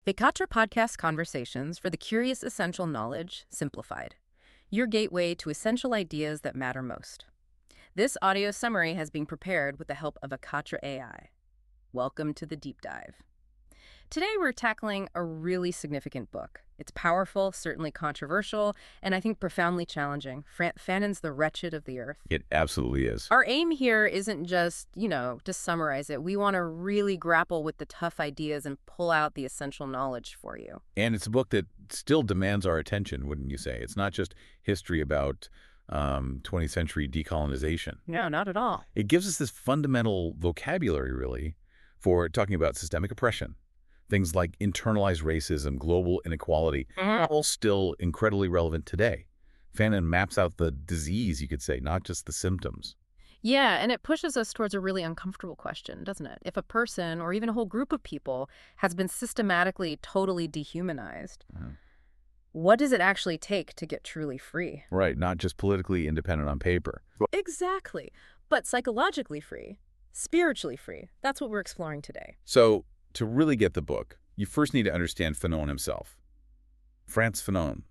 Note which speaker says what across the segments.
Speaker 1: Vekatra Podcast Conversations for the Curious Essential Knowledge Simplified. Your gateway to essential ideas that matter most. This audio summary has been prepared with the help of Vekatra AI. Welcome to the deep dive. Today we're tackling a really significant book. It's powerful, certainly controversial, and I think profoundly challenging. Fanon's The Wretched of the Earth.
Speaker 2: It absolutely is.
Speaker 1: Our aim here isn't just, to summarize it. We want to really grapple with the tough ideas and pull out the essential knowledge for you.
Speaker 2: And it's a book that still demands our attention, wouldn't you say? It's not just history about 20th century decolonization.
Speaker 1: No, not at all.
Speaker 2: It gives us this fundamental vocabulary, really, for talking about systemic oppression. Things like internalized racism, global inequality, all still incredibly relevant today. Fanon maps out the disease, you could say, not just the symptoms.
Speaker 1: Yeah, and it pushes us towards a really uncomfortable question, doesn't it? If a person, or even a whole group of people, has been systematically, totally dehumanized, what does it actually take to get truly free?
Speaker 2: Right, not just politically independent on paper.
Speaker 1: Exactly, but psychologically free, spiritually free. That's what we're exploring today.
Speaker 2: So, to really get the book, you first need to understand Fanon himself. Frantz Fanon.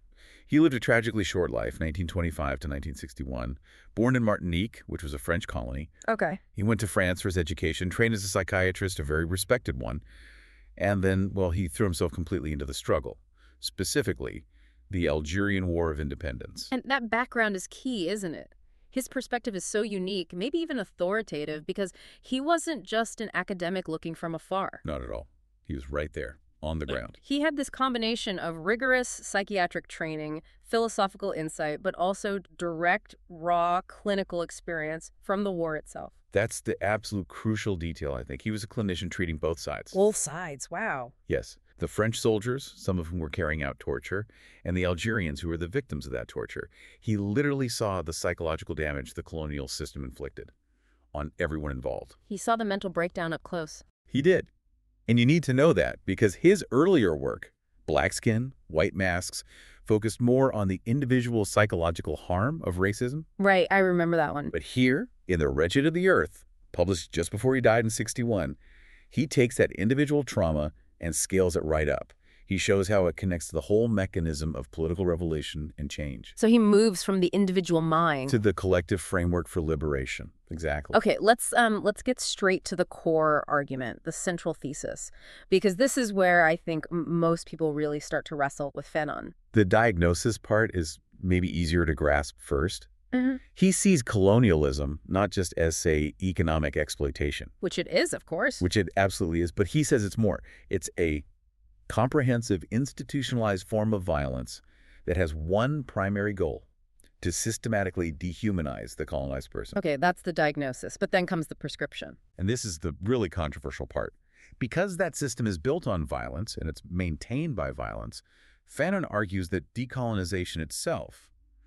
Speaker 2: He lived a tragically short life, 1925 to 1961. Born in Martinique, which was a French colony.
Speaker 1: Okay.
Speaker 2: He went to France for his education, trained as a psychiatrist, a very respected one. And then, well, he threw himself completely into the struggle, specifically the Algerian War of Independence.
Speaker 1: And that background is key, isn't it? His perspective is so unique, maybe even authoritative, because he wasn't just an academic looking from afar.
Speaker 2: Not at all. He was right there, on the ground.
Speaker 1: He had this combination of rigorous psychiatric training, philosophical insight, but also direct, raw, clinical experience from the war itself.
Speaker 2: That's the absolute crucial detail, I think. He was a clinician treating both sides.
Speaker 1: Both sides, wow.
Speaker 2: Yes. The French soldiers, some of whom were carrying out torture, and the Algerians who were the victims of that torture. He literally saw the psychological damage the colonial system inflicted on everyone involved.
Speaker 1: He saw the mental breakdown up close.
Speaker 2: He did. And you need to know that because his earlier work, Black Skin, White Masks, focused more on the individual psychological harm of racism.
Speaker 1: Right, I remember that one.
Speaker 2: But here, in The Wretched of the Earth, published just before he died in 1961, he takes that individual trauma and scales it right up. He shows how it connects to the whole mechanism of political revolution and change.
Speaker 1: So he moves from the individual mind
Speaker 2: to the collective framework for liberation. Exactly.
Speaker 1: Okay, let's get straight to the core argument, the central thesis, because this is where I think most people really start to wrestle with Fanon.
Speaker 2: The diagnosis part is maybe easier to grasp first. He sees colonialism not just as, say, economic exploitation.
Speaker 1: Which it is, of course.
Speaker 2: Which it absolutely is, but he says it's more. It's a comprehensive, institutionalized form of violence that has one primary goal: to systematically dehumanize the colonized person.
Speaker 1: Okay, that's the diagnosis, but then comes the prescription.
Speaker 2: And this is the really controversial part. Because that system is built on violence and it's maintained by violence, Fanon argues that decolonization itself,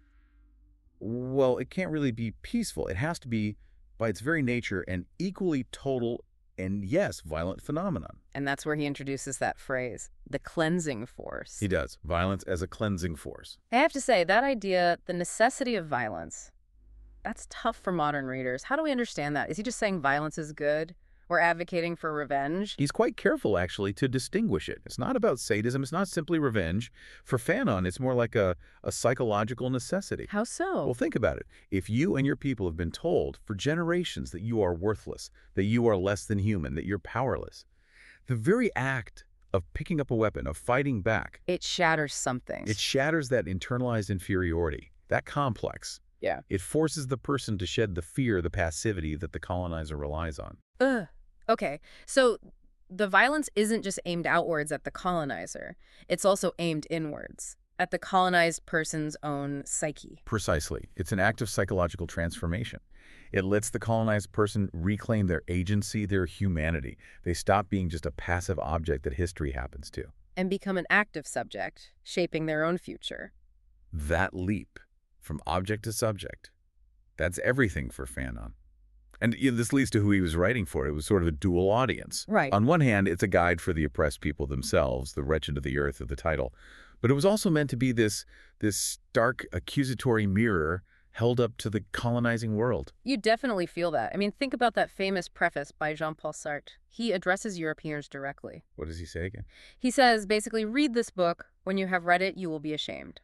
Speaker 2: well, it can't really be peaceful. It has to be, by its very nature, an equally total and, yes, violent phenomenon.
Speaker 1: And that's where he introduces that phrase, the cleansing force.
Speaker 2: He does. Violence as a cleansing force.
Speaker 1: I have to say, that idea, the necessity of violence, that's tough for modern readers. How do we understand that? Is he just saying violence is good? Or advocating for revenge?
Speaker 2: He's quite careful, actually, to distinguish it. It's not about sadism. It's not simply revenge. For Fanon, it's more like a psychological necessity.
Speaker 1: How so?
Speaker 2: Well, think about it. If you and your people have been told for generations that you are worthless, that you are less than human, that you're powerless, the very act of picking up a weapon, of fighting back,
Speaker 1: it shatters something.
Speaker 2: It shatters that internalized inferiority, that complex.
Speaker 1: Yeah.
Speaker 2: It forces the person to shed the fear, the passivity that the colonizer relies on.
Speaker 1: Okay, so the violence isn't just aimed outwards at the colonizer. It's also aimed inwards, at the colonized person's own psyche.
Speaker 2: Precisely. It's an act of psychological transformation. It lets the colonized person reclaim their agency, their humanity. They stop being just a passive object that history happens to.
Speaker 1: And become an active subject, shaping their own future.
Speaker 2: That leap from object to subject, that's everything for Fanon. And this leads to who he was writing for. It was sort of a dual audience.
Speaker 1: Right.
Speaker 2: On one hand, it's a guide for the oppressed people themselves, the wretched of the earth of the title. But it was also meant to be this stark accusatory mirror held up to the colonizing world.
Speaker 1: You definitely feel that. I mean, think about that famous preface by Jean-Paul Sartre. He addresses Europeans directly.
Speaker 2: What does he say again?
Speaker 1: He says, basically, read this book. When you have read it, you will be ashamed.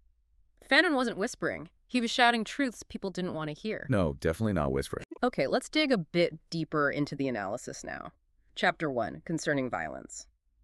Speaker 1: Fanon wasn't whispering. He was shouting truths people didn't want to hear.
Speaker 2: No, definitely not whispering.
Speaker 1: Okay, let's dig a bit deeper into the analysis now. Chapter 1, concerning violence.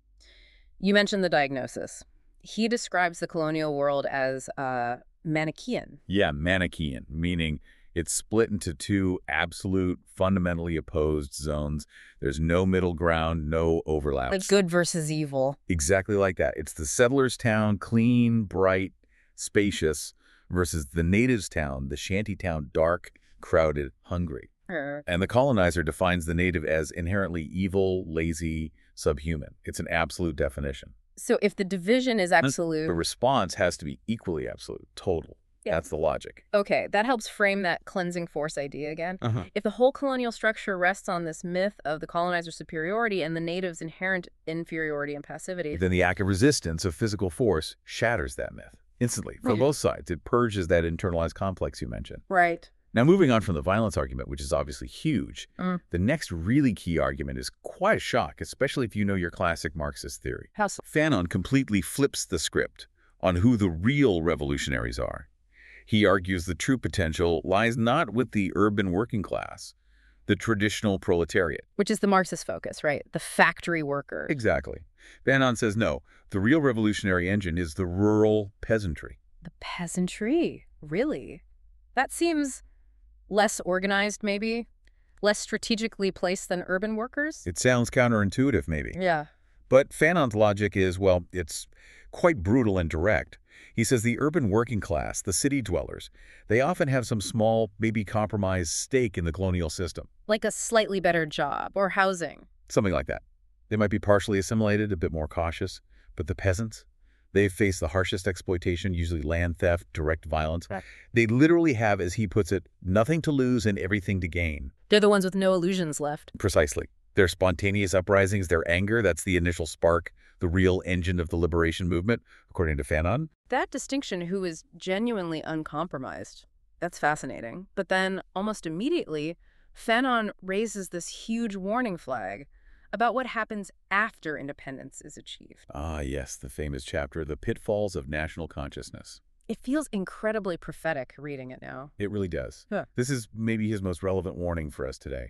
Speaker 1: You mentioned the diagnosis. He describes the colonial world as Manichaean.
Speaker 2: Yeah, Manichaean, meaning it's split into two absolute, fundamentally opposed zones. There's no middle ground, no overlaps.
Speaker 1: Like good versus evil.
Speaker 2: Exactly like that. It's the settler's town, clean, bright, spacious, versus the native's town, the shanty town, dark, crowded, hungry. And the colonizer defines the native as inherently evil, lazy, subhuman. It's an absolute definition.
Speaker 1: So if the division is absolute...
Speaker 2: The response has to be equally absolute, total.
Speaker 1: Yeah.
Speaker 2: That's the logic.
Speaker 1: Okay, that helps frame that cleansing force idea again. If the whole colonial structure rests on this myth of the colonizer's superiority and the native's inherent inferiority and passivity...
Speaker 2: Then the act of resistance of physical force shatters that myth instantly for both sides. It purges that internalized complex you mentioned.
Speaker 1: Right.
Speaker 2: Now, moving on from the violence argument, which is obviously huge, the next really key argument is quite a shock, especially if you know your classic Marxist theory.
Speaker 1: How so?
Speaker 2: Fanon completely flips the script on who the real revolutionaries are. He argues the true potential lies not with the urban working class, the traditional proletariat.
Speaker 1: Which is the Marxist focus, right? The factory worker.
Speaker 2: Exactly. Fanon says no, the real revolutionary engine is the rural peasantry.
Speaker 1: The peasantry? Really? That seems... less organized, maybe? Less strategically placed than urban workers?
Speaker 2: It sounds counterintuitive, maybe.
Speaker 1: Yeah.
Speaker 2: But Fanon's logic is, well, it's quite brutal and direct. He says the urban working class, the city dwellers, they often have some small, maybe compromised stake in the colonial system.
Speaker 1: Like a slightly better job or housing.
Speaker 2: Something like that. They might be partially assimilated, a bit more cautious. But the peasants, they face the harshest exploitation, usually land theft, direct violence.
Speaker 1: Right.
Speaker 2: They literally have, as he puts it, nothing to lose and everything to gain.
Speaker 1: They're the ones with no illusions left.
Speaker 2: Precisely. Their spontaneous uprisings, their anger, that's the initial spark, the real engine of the liberation movement, according to Fanon.
Speaker 1: That distinction, who is genuinely uncompromised, that's fascinating. But then, almost immediately, Fanon raises this huge warning flag about what happens after independence is achieved.
Speaker 2: Ah, yes, the famous chapter, The Pitfalls of National Consciousness.
Speaker 1: It feels incredibly prophetic reading it now.
Speaker 2: It really does.
Speaker 1: Huh.
Speaker 2: This is maybe his most relevant warning for us today.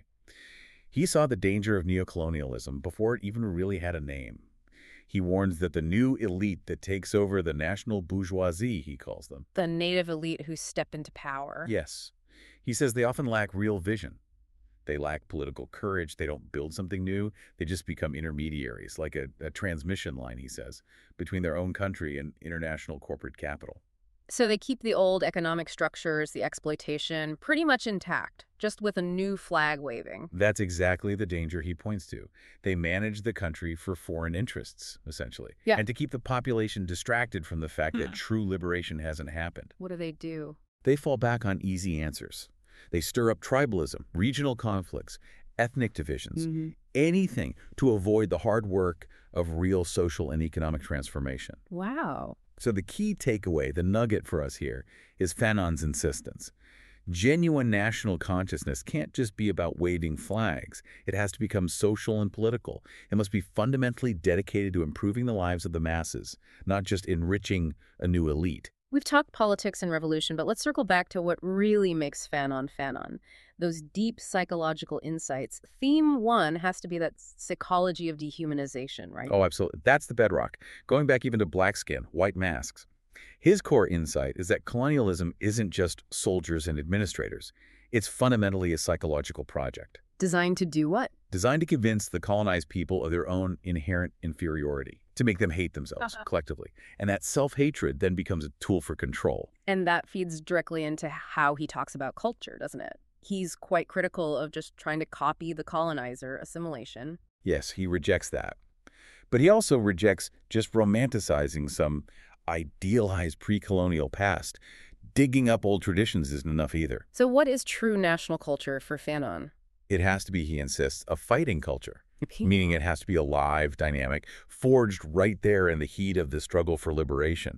Speaker 2: He saw the danger of neocolonialism before it even really had a name. He warns that the new elite that takes over the national bourgeoisie, he calls them.
Speaker 1: The native elite who step into power.
Speaker 2: Yes. He says they often lack real vision. They lack political courage. They don't build something new. They just become intermediaries, like a transmission line, he says, between their own country and international corporate capital.
Speaker 1: So they keep the old economic structures, the exploitation, pretty much intact, just with a new flag waving.
Speaker 2: That's exactly the danger he points to. They manage the country for foreign interests, essentially.
Speaker 1: Yeah.
Speaker 2: And to keep the population distracted from the fact that true liberation hasn't happened.
Speaker 1: What do?
Speaker 2: They fall back on easy answers. They stir up tribalism, regional conflicts, ethnic divisions, anything to avoid the hard work of real social and economic transformation.
Speaker 1: Wow.
Speaker 2: So the key takeaway, the nugget for us here, is Fanon's insistence. Genuine national consciousness can't just be about waving flags. It has to become social and political. It must be fundamentally dedicated to improving the lives of the masses, not just enriching a new elite.
Speaker 1: We've talked politics and revolution, but let's circle back to what really makes Fanon Fanon. Those deep psychological insights. Theme 1 has to be that psychology of dehumanization, right?
Speaker 2: Oh, absolutely. That's the bedrock. Going back even to black skin, white masks. His core insight is that colonialism isn't just soldiers and administrators. It's fundamentally a psychological project.
Speaker 1: Designed to do what?
Speaker 2: Designed to convince the colonized people of their own inherent inferiority, to make them hate themselves collectively. And that self-hatred then becomes a tool for control.
Speaker 1: And that feeds directly into how he talks about culture, doesn't it? He's quite critical of just trying to copy the colonizer, assimilation.
Speaker 2: Yes, he rejects that. But he also rejects just romanticizing some idealized pre-colonial past. Digging up old traditions isn't enough either.
Speaker 1: So what is true national culture for Fanon?
Speaker 2: It has to be, he insists, a fighting culture. Meaning it has to be alive, dynamic, forged right there in the heat of the struggle for liberation.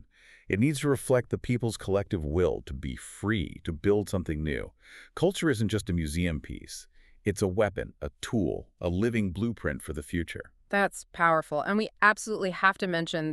Speaker 2: It needs to reflect the people's collective will to be free, to build something new. Culture isn't just a museum piece. It's a weapon, a tool, a living blueprint for the future.
Speaker 1: That's powerful. And we absolutely have to mention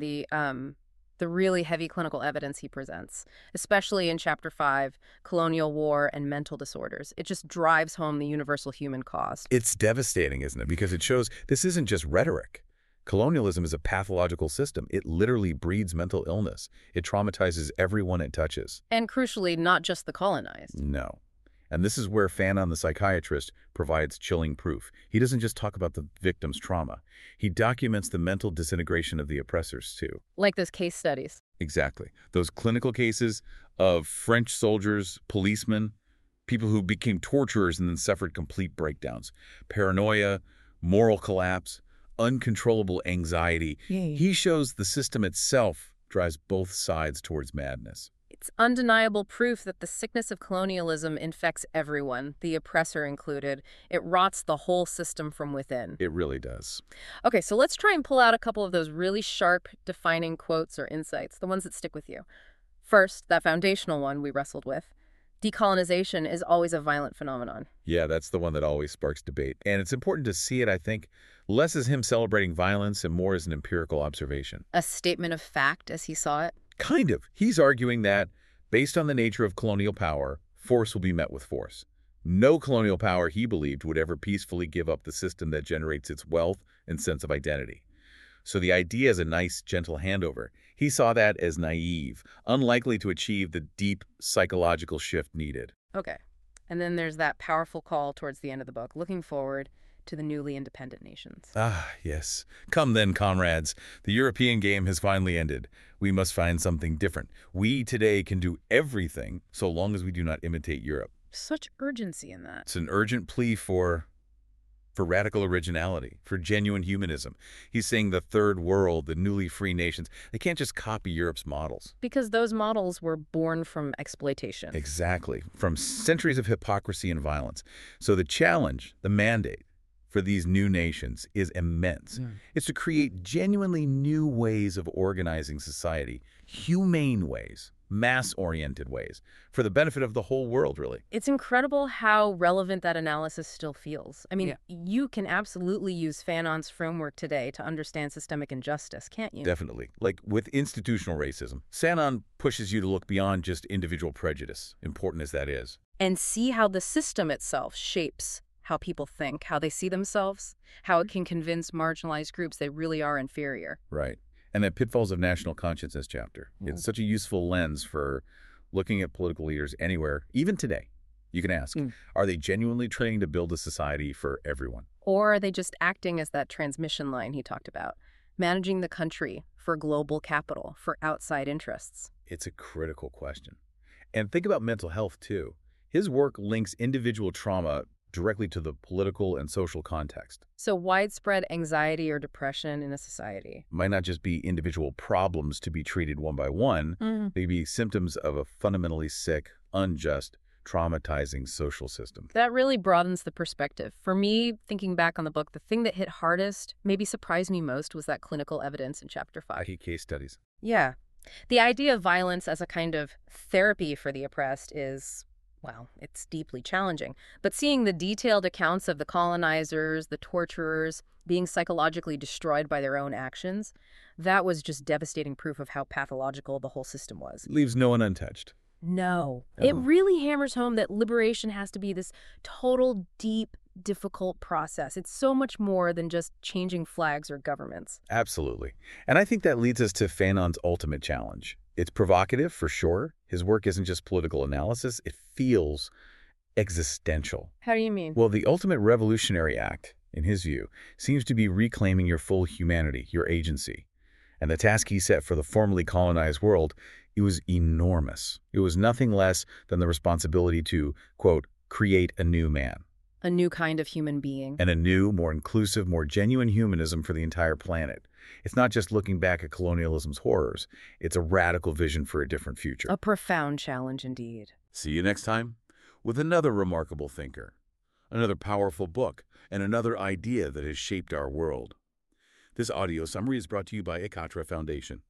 Speaker 1: the really heavy clinical evidence he presents, especially in Chapter 5, Colonial War and Mental Disorders. It just drives home the universal human cost.
Speaker 2: It's devastating, isn't it? Because it shows this isn't just rhetoric. Colonialism is a pathological system. It literally breeds mental illness. It traumatizes everyone it touches.
Speaker 1: And crucially, not just the colonized.
Speaker 2: No. And this is where Fanon the psychiatrist provides chilling proof. He doesn't just talk about the victim's trauma. He documents the mental disintegration of the oppressors, too.
Speaker 1: Like those case studies.
Speaker 2: Exactly. Those clinical cases of French soldiers, policemen, people who became torturers and then suffered complete breakdowns. Paranoia, moral collapse, uncontrollable anxiety.
Speaker 1: Yay.
Speaker 2: He shows the system itself drives both sides towards madness.
Speaker 1: It's undeniable proof that the sickness of colonialism infects everyone, the oppressor included. It rots the whole system from within.
Speaker 2: It really does.
Speaker 1: Okay, so let's try and pull out a couple of those really sharp, defining quotes or insights, the ones that stick with you. First, that foundational one we wrestled with. Decolonization is always a violent phenomenon.
Speaker 2: Yeah, that's the one that always sparks debate. And it's important to see it, I think, less as him celebrating violence and more as an empirical observation.
Speaker 1: A statement of fact as he saw it.
Speaker 2: Kind of. He's arguing that, based on the nature of colonial power, force will be met with force. No colonial power, he believed, would ever peacefully give up the system that generates its wealth and sense of identity. So the idea is a nice, gentle handover. He saw that as naive, unlikely to achieve the deep psychological shift needed.
Speaker 1: Okay. And then there's that powerful call towards the end of the book, looking forward to the newly independent nations.
Speaker 2: Ah, yes. Come then, comrades. The European game has finally ended. We must find something different. We today can do everything so long as we do not imitate Europe.
Speaker 1: Such urgency in that.
Speaker 2: It's an urgent plea for radical originality, for genuine humanism. He's saying the third world, the newly free nations, they can't just copy Europe's models.
Speaker 1: Because those models were born from exploitation.
Speaker 2: Exactly. From centuries of hypocrisy and violence. So the challenge, the mandate, for these new nations is immense. It's to create genuinely new ways of organizing society, humane ways, mass-oriented ways, for the benefit of the whole world, really.
Speaker 1: It's incredible how relevant that analysis still feels. I mean, you can absolutely use Fanon's framework today to understand systemic injustice, can't you?
Speaker 2: Definitely. Like with institutional racism, Fanon pushes you to look beyond just individual prejudice, important as that is.
Speaker 1: And see how the system itself shapes how people think, how they see themselves, how it can convince marginalized groups they really are inferior.
Speaker 2: Right. And that Pitfalls of National Consciousness chapter. It's such a useful lens for looking at political leaders anywhere, even today. You can ask, are they genuinely trying to build a society for everyone?
Speaker 1: Or are they just acting as that transmission line he talked about, managing the country for global capital, for outside interests?
Speaker 2: It's a critical question. And think about mental health, too. His work links individual trauma directly to the political and social context.
Speaker 1: So widespread anxiety or depression in a society
Speaker 2: might not just be individual problems to be treated one by one. They could be symptoms of a fundamentally sick, unjust, traumatizing social system.
Speaker 1: That really broadens the perspective. For me, thinking back on the book, the thing that hit hardest, maybe surprised me most, was that clinical evidence in Chapter 5.
Speaker 2: I hate case studies.
Speaker 1: Yeah. The idea of violence as a kind of therapy for the oppressed is, well, it's deeply challenging. But seeing the detailed accounts of the colonizers, the torturers, being psychologically destroyed by their own actions, that was just devastating proof of how pathological the whole system was.
Speaker 2: Leaves no one untouched.
Speaker 1: No. It really hammers home that liberation has to be this total, deep, difficult process. It's so much more than just changing flags or governments.
Speaker 2: Absolutely. And I think that leads us to Fanon's ultimate challenge. It's provocative, for sure. His work isn't just political analysis. It feels existential.
Speaker 1: How do you mean?
Speaker 2: Well, the ultimate revolutionary act, in his view, seems to be reclaiming your full humanity, your agency. And the task he set for the formerly colonized world, it was enormous. It was nothing less than the responsibility to, quote, create a new man.
Speaker 1: A new kind of human being.
Speaker 2: And a new, more inclusive, more genuine humanism for the entire planet. It's not just looking back at colonialism's horrors. It's a radical vision for a different future.
Speaker 1: A profound challenge indeed.
Speaker 2: See you next time with another remarkable thinker, another powerful book, and another idea that has shaped our world. This audio summary is brought to you by Ekatra Foundation.